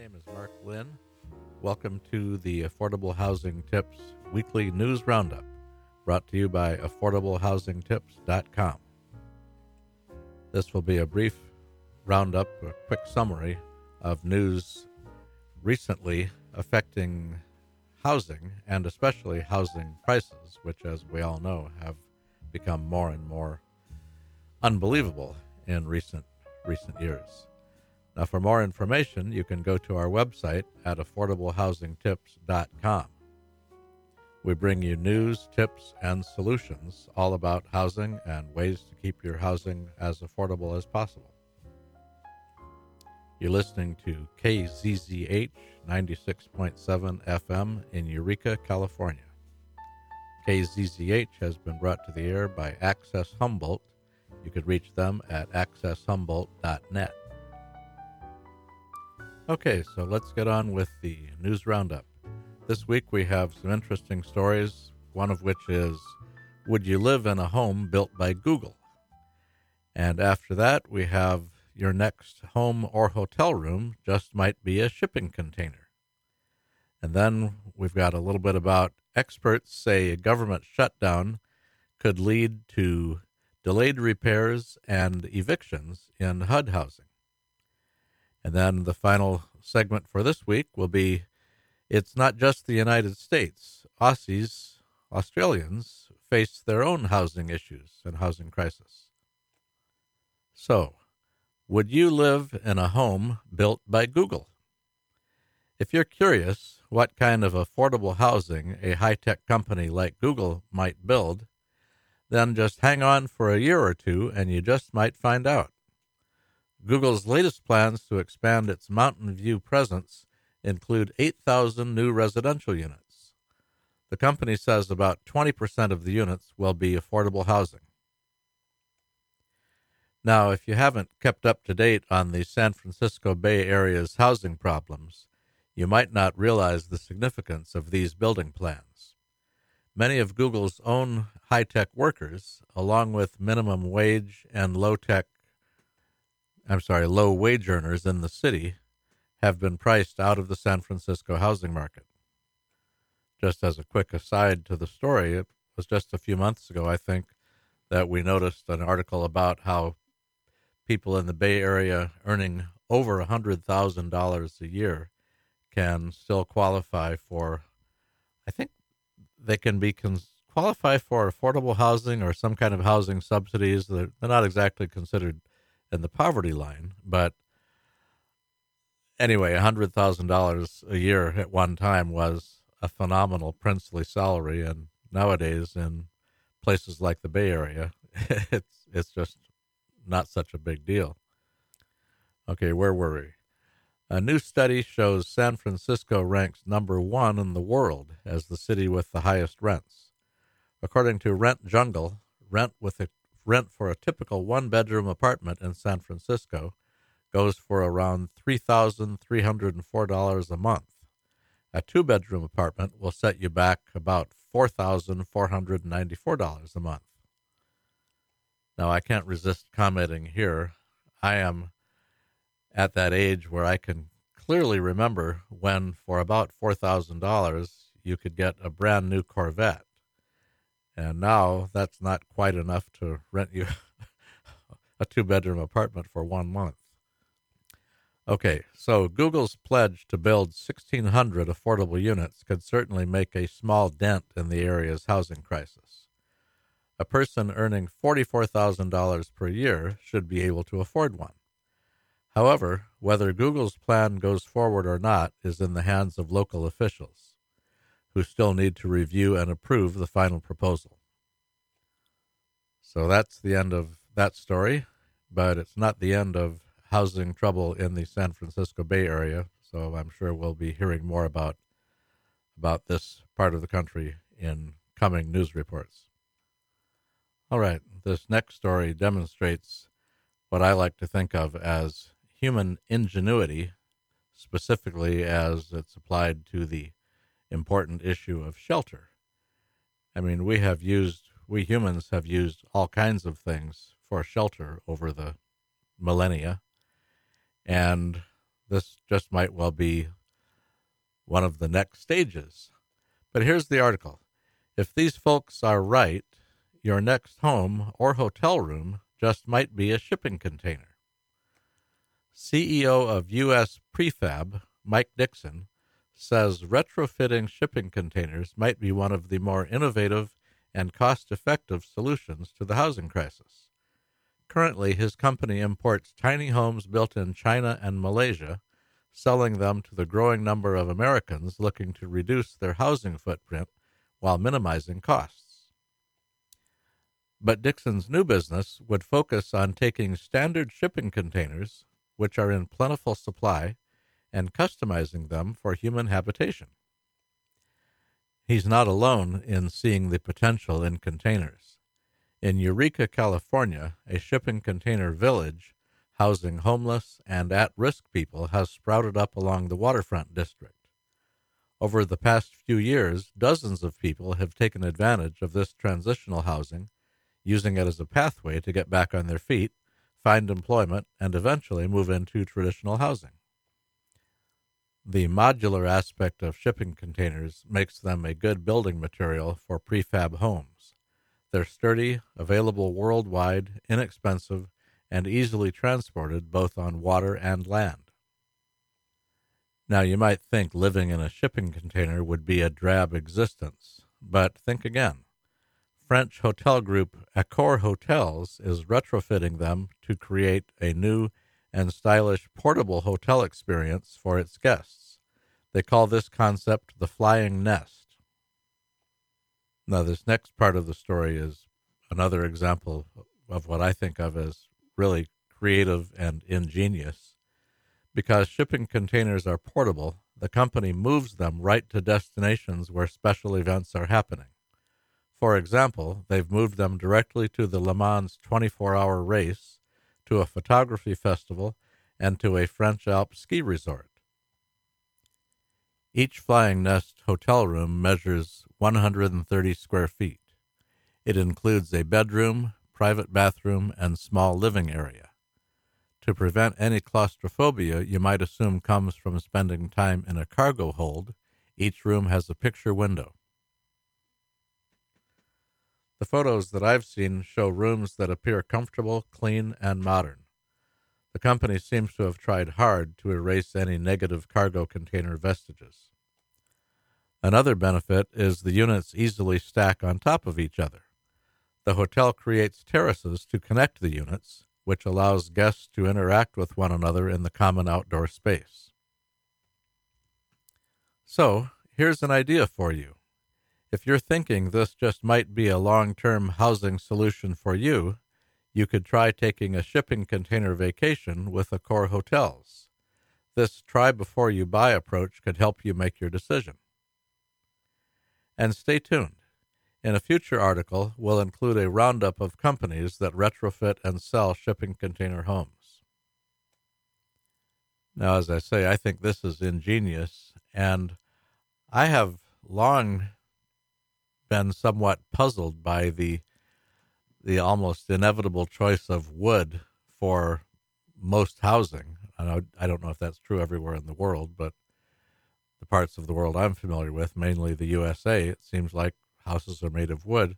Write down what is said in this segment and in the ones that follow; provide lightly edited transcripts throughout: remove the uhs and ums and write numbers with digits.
name is Mark Lynn. Welcome to the Affordable Housing Tips Weekly News Roundup, brought to you by AffordableHousingTips.com. This will be a brief roundup, a quick summary of news recently affecting housing, and especially housing prices, which, as we all know, have become more and more unbelievable in recent years. Now, for more information, you can go to our website at AffordableHousingTips.com. We bring you news, tips, and solutions all about housing and ways to keep your housing as affordable as possible. You're listening to KZZH 96.7 FM in Eureka, California. KZZH has been brought to the air by Access Humboldt. You could reach them at accesshumboldt.net. Okay, so let's get on with the news roundup. This week we have some interesting stories, one of which is, would you live in a home built by Google? And after that, we have your next home or hotel room just might be a shipping container. And then we've got a little bit about experts say a government shutdown could lead to delayed repairs and evictions in HUD housing. And then the final segment for this week will be, it's not just the United States. Australians face their own housing issues and housing crisis. So, would you live in a home built by Google? If you're curious what kind of affordable housing a high-tech company like Google might build, then just hang on for a year or two and you just might find out. Google's latest plans to expand its Mountain View presence include 8,000 new residential units. The company says about 20% of the units will be affordable housing. Now, if you haven't kept up to date on the San Francisco Bay Area's housing problems, you might not realize the significance of these building plans. Many of Google's own high-tech workers, along with minimum wage and low wage earners in the city, have been priced out of the San Francisco housing market. Just as a quick aside to the story, it was just a few months ago, I think, that we noticed an article about how people in the Bay Area earning over $100,000 a year can still qualify for, I think they can be qualify for affordable housing or some kind of housing subsidies. They're not exactly considered in the poverty line, but anyway, $100,000 a year at one time was a phenomenal princely salary, and nowadays in places like the Bay Area, it's just not such a big deal. Okay, where were we? A new study shows San Francisco ranks number 1 in the world as the city with the highest rents. According to Rent Jungle, rent for a typical one-bedroom apartment in San Francisco goes for around $3,304 a month. A two-bedroom apartment will set you back about $4,494 a month. Now, I can't resist commenting here. I am at that age where I can clearly remember when, for about $4,000, you could get a brand new Corvette. And now that's not quite enough to rent you a two-bedroom apartment for 1 month. Okay, so Google's pledge to build 1,600 affordable units could certainly make a small dent in the area's housing crisis. A person earning $44,000 per year should be able to afford one. However, whether Google's plan goes forward or not is in the hands of local officials, who still need to review and approve the final proposal. So that's the end of that story, but it's not the end of housing trouble in the San Francisco Bay Area, so I'm sure we'll be hearing more about this part of the country in coming news reports. All right, this next story demonstrates what I like to think of as human ingenuity, specifically as it's applied to the important issue of shelter. I mean, we humans have used all kinds of things for shelter over the millennia, and This just might well be one of the next stages. But here's the article. If these folks are right, your next home or hotel room just might be a shipping container. CEO of U.S. Prefab, Mike Dixon, says retrofitting shipping containers might be one of the more innovative and cost-effective solutions to the housing crisis. Currently, his company imports tiny homes built in China and Malaysia, selling them to the growing number of Americans looking to reduce their housing footprint while minimizing costs. But Dixon's new business would focus on taking standard shipping containers, which are in plentiful supply, and customizing them for human habitation. He's not alone in seeing the potential in containers. In Eureka, California, a shipping container village housing homeless and at-risk people has sprouted up along the waterfront district. Over the past few years, dozens of people have taken advantage of this transitional housing, using it as a pathway to get back on their feet, find employment, and eventually move into traditional housing. The modular aspect of shipping containers makes them a good building material for prefab homes. They're sturdy, available worldwide, inexpensive, and easily transported both on water and land. Now, you might think living in a shipping container would be a drab existence, but think again. French hotel group Accor Hotels is retrofitting them to create a new and stylish portable hotel experience for its guests. They call this concept the Flying Nest. Now, this next part of the story is another example of what I think of as really creative and ingenious. Because shipping containers are portable, the company moves them right to destinations where special events are happening. For example, they've moved them directly to the Le Mans 24-hour race, to a photography festival, and to a French Alps ski resort. Each Flying Nest hotel room measures 130 square feet. It includes a bedroom, private bathroom, and small living area. To prevent any claustrophobia you might assume comes from spending time in a cargo hold, each room has a picture window. The photos that I've seen show rooms that appear comfortable, clean, and modern. The company seems to have tried hard to erase any negative cargo container vestiges. Another benefit is the units easily stack on top of each other. The hotel creates terraces to connect the units, which allows guests to interact with one another in the common outdoor space. So, here's an idea for you. If you're thinking this just might be a long-term housing solution for you, you could try taking a shipping container vacation with Accor Hotels. This try-before-you-buy approach could help you make your decision. And stay tuned. In a future article, we'll include a roundup of companies that retrofit and sell shipping container homes. Now, as I say, I think this is ingenious, and I have long been somewhat puzzled by the almost inevitable choice of wood for most housing. I don't know if that's true everywhere in the world, but the parts of the world I'm familiar with, mainly the USA, it seems like houses are made of wood.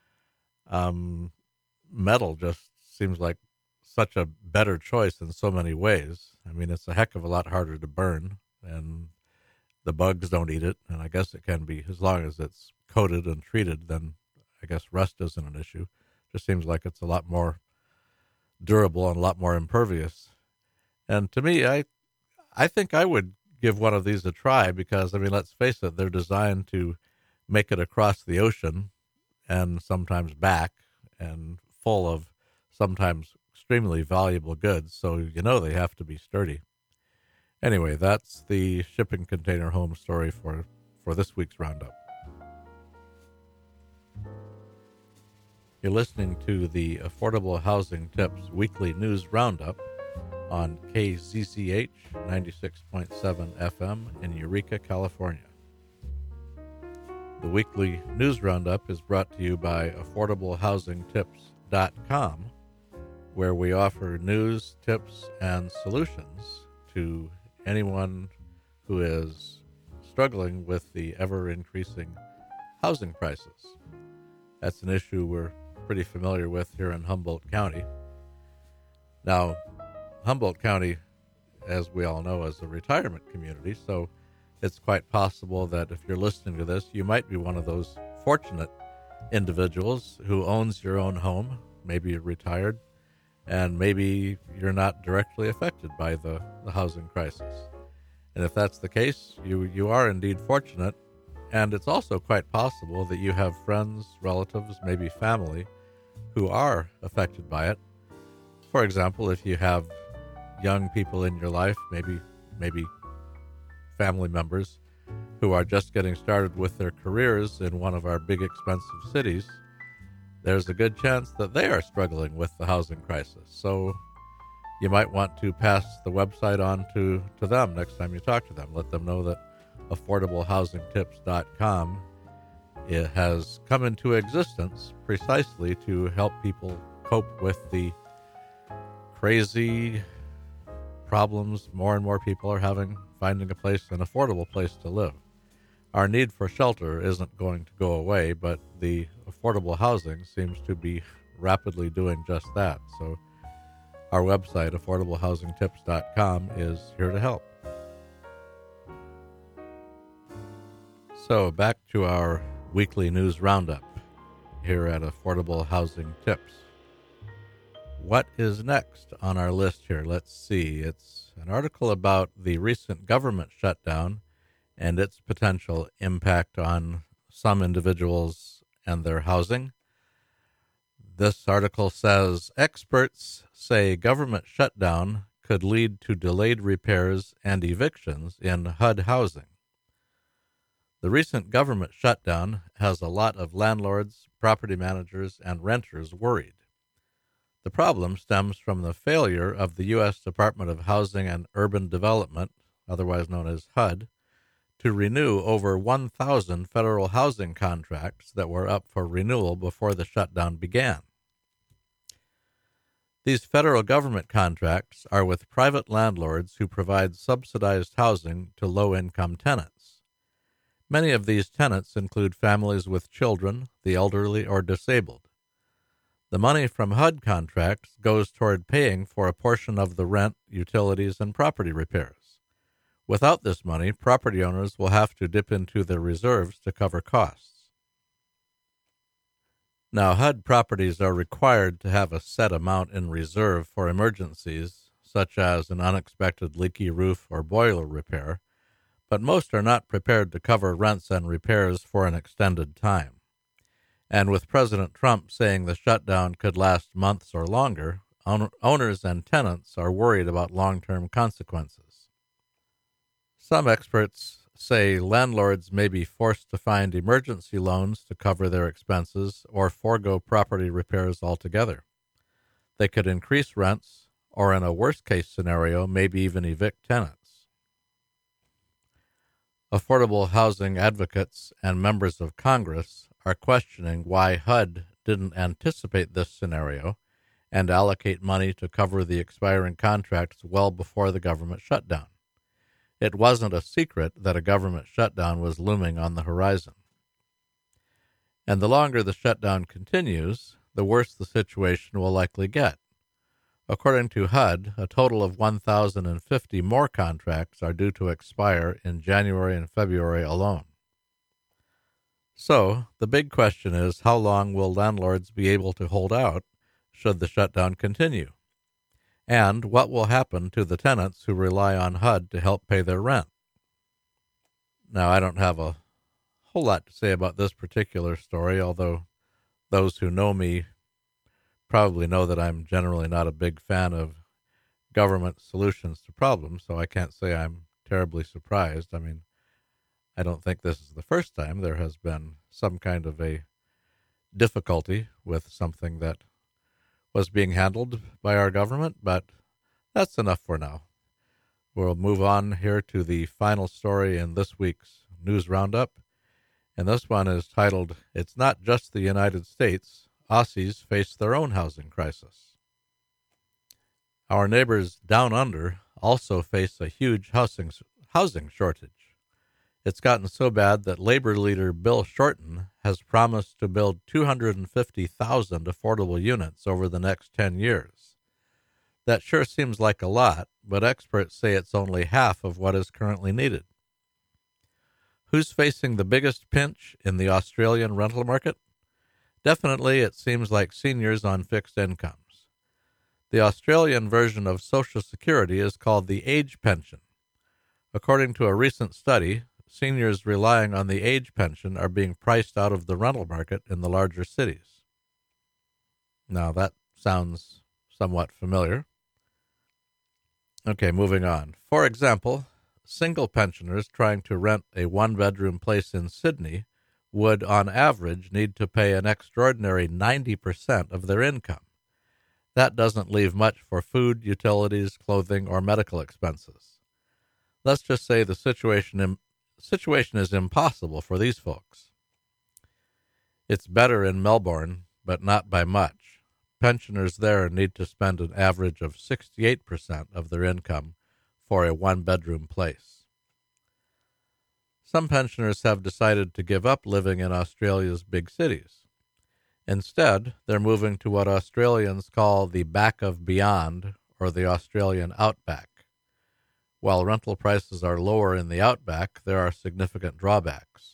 Metal just seems like such a better choice in so many ways. I mean, it's a heck of a lot harder to burn, and the bugs don't eat it. And I guess it can be, as long as it's coated and treated, then I guess rust isn't an issue. Just seems like it's a lot more durable and a lot more impervious. And to me, I think I would give one of these a try because, I mean, let's face it, they're designed to make it across the ocean and sometimes back, and full of sometimes extremely valuable goods, so you know they have to be sturdy. Anyway, that's the shipping container home story for this week's roundup. You're listening to the Affordable Housing Tips Weekly News Roundup on KZCH 96.7 FM in Eureka, California. The weekly news roundup is brought to you by AffordableHousingTips.com, where we offer news, tips, and solutions to anyone who is struggling with the ever-increasing housing prices. That's an issue we're pretty familiar with here in Humboldt County. Now, Humboldt County, as we all know, is a retirement community, so it's quite possible that if you're listening to this, you might be one of those fortunate individuals who owns your own home. Maybe you're retired, and maybe you're not directly affected by the housing crisis. And if that's the case, you are indeed fortunate, and it's also quite possible that you have friends, relatives, maybe family, who are affected by it. For example, if you have young people in your life, maybe family members who are just getting started with their careers in one of our big expensive cities, there's a good chance that they are struggling with the housing crisis. So you might want to pass the website on to them next time you talk to them. Let them know that affordablehousingtips.com, it has come into existence precisely to help people cope with the crazy problems more and more people are having finding an affordable place to live. Our need for shelter isn't going to go away, but the affordable housing seems to be rapidly doing just that. So our website, affordablehousingtips.com, is here to help. So back to our weekly news roundup here at Affordable Housing Tips. What is next on our list here? Let's see. It's an article about the recent government shutdown and its potential impact on some individuals and their housing. This article says, experts say government shutdown could lead to delayed repairs and evictions in HUD housing. The recent government shutdown has a lot of landlords, property managers, and renters worried. The problem stems from the failure of the U.S. Department of Housing and Urban Development, otherwise known as HUD, to renew over 1,000 federal housing contracts that were up for renewal before the shutdown began. These federal government contracts are with private landlords who provide subsidized housing to low-income tenants. Many of these tenants include families with children, the elderly, or disabled. The money from HUD contracts goes toward paying for a portion of the rent, utilities, and property repairs. Without this money, property owners will have to dip into their reserves to cover costs. Now, HUD properties are required to have a set amount in reserve for emergencies, such as an unexpected leaky roof or boiler repair, but most are not prepared to cover rents and repairs for an extended time. And with President Trump saying the shutdown could last months or longer, owners and tenants are worried about long-term consequences. Some experts say landlords may be forced to find emergency loans to cover their expenses or forego property repairs altogether. They could increase rents, or in a worst-case scenario, maybe even evict tenants. Affordable housing advocates and members of Congress are questioning why HUD didn't anticipate this scenario and allocate money to cover the expiring contracts well before the government shutdown. It wasn't a secret that a government shutdown was looming on the horizon. And the longer the shutdown continues, the worse the situation will likely get. According to HUD, a total of 1,050 more contracts are due to expire in January and February alone. So, the big question is, how long will landlords be able to hold out should the shutdown continue? And what will happen to the tenants who rely on HUD to help pay their rent? Now, I don't have a whole lot to say about this particular story, although those who know me probably know that I'm generally not a big fan of government solutions to problems, so I can't say I'm terribly surprised. I mean, I don't think this is the first time there has been some kind of a difficulty with something that was being handled by our government, but that's enough for now. We'll move on here to the final story in this week's news roundup, and this one is titled, "It's Not Just the United States, Aussies Face Their Own Housing Crisis." Our neighbors down under also face a huge housing shortage. It's gotten so bad that labor leader Bill Shorten has promised to build 250,000 affordable units over the next 10 years. That sure seems like a lot, but experts say it's only half of what is currently needed. Who's facing the biggest pinch in the Australian rental market? Definitely, it seems like seniors on fixed incomes. The Australian version of Social Security is called the age pension. According to a recent study, seniors relying on the age pension are being priced out of the rental market in the larger cities. Now, that sounds somewhat familiar. Okay, moving on. For example, single pensioners trying to rent a one-bedroom place in Sydney would, on average, need to pay an extraordinary 90% of their income. That doesn't leave much for food, utilities, clothing, or medical expenses. Let's just say the situation is impossible for these folks. It's better in Melbourne, but not by much. Pensioners there need to spend an average of 68% of their income for a one-bedroom place. Some pensioners have decided to give up living in Australia's big cities. Instead, they're moving to what Australians call the back of beyond, or the Australian outback. While rental prices are lower in the outback, there are significant drawbacks.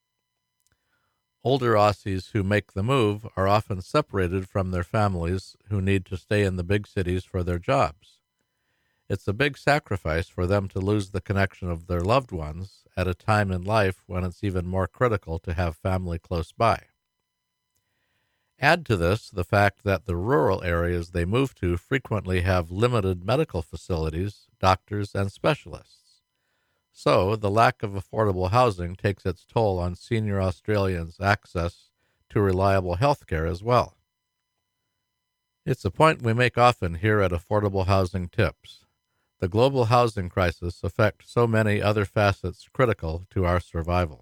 Older Aussies who make the move are often separated from their families who need to stay in the big cities for their jobs. It's a big sacrifice for them to lose the connection of their loved ones at a time in life when it's even more critical to have family close by. Add to this the fact that the rural areas they move to frequently have limited medical facilities, doctors, and specialists. So, the lack of affordable housing takes its toll on senior Australians' access to reliable health care as well. It's a point we make often here at Affordable Housing Tips. The global housing crisis affects so many other facets critical to our survival.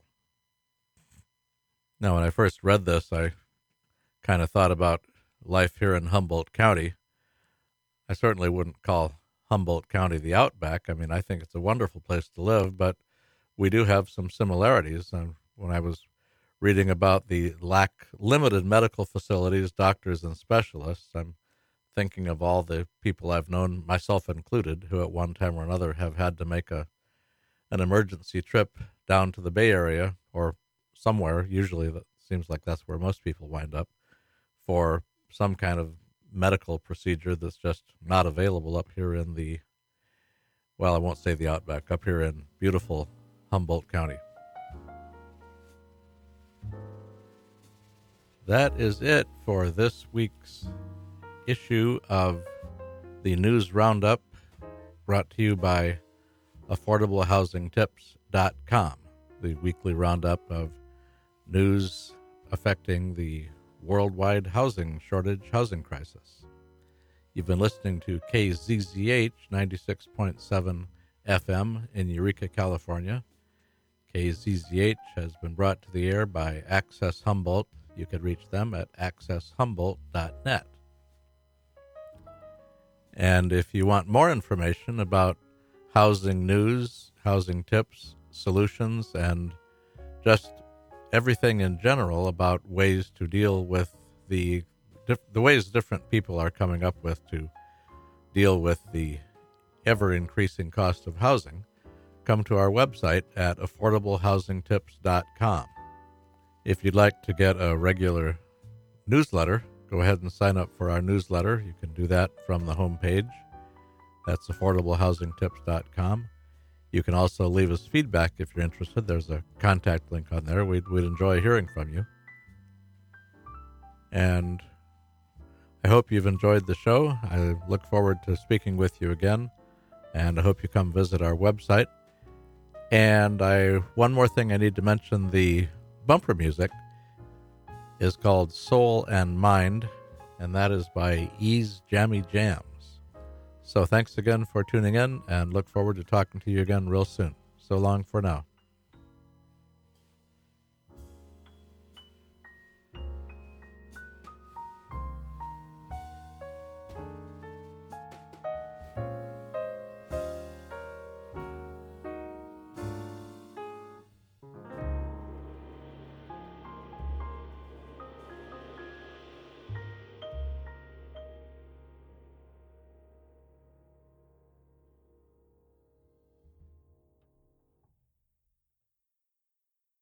Now, when I first read this, I kind of thought about life here in Humboldt County. I certainly wouldn't call Humboldt County the outback. I mean, I think it's a wonderful place to live, but we do have some similarities. When I was reading about the limited medical facilities, doctors, and specialists, I'm thinking of all the people I've known, myself included, who at one time or another have had to make an emergency trip down to the Bay Area or somewhere. Usually that seems like that's where most people wind up, for some kind of medical procedure that's just not available up here in I won't say the outback, up here in beautiful Humboldt County. That is it for this week's issue of the News Roundup, brought to you by AffordableHousingTips.com, the weekly roundup of news affecting the worldwide housing crisis. You've been listening to KZZH 96.7 FM in Eureka, California. KZZH has been brought to the air by Access Humboldt. You can reach them at accesshumboldt.net. And if you want more information about housing news, housing tips, solutions, and just everything in general about ways to deal with the ways different people are coming up with to deal with the ever-increasing cost of housing, come to our website at affordablehousingtips.com. If you'd like to get a regular newsletter, go ahead and sign up for our newsletter. You can do that from the homepage. That's affordablehousingtips.com. You can also leave us feedback if you're interested. There's a contact link on there. We'd enjoy hearing from you. And I hope you've enjoyed the show. I look forward to speaking with you again, and I hope you come visit our website. And one more thing I need to mention, the bumper music is called Soul and Mind, and that is by Ease Jammy Jams. So thanks again for tuning in, and look forward to talking to you again real soon. So long for now.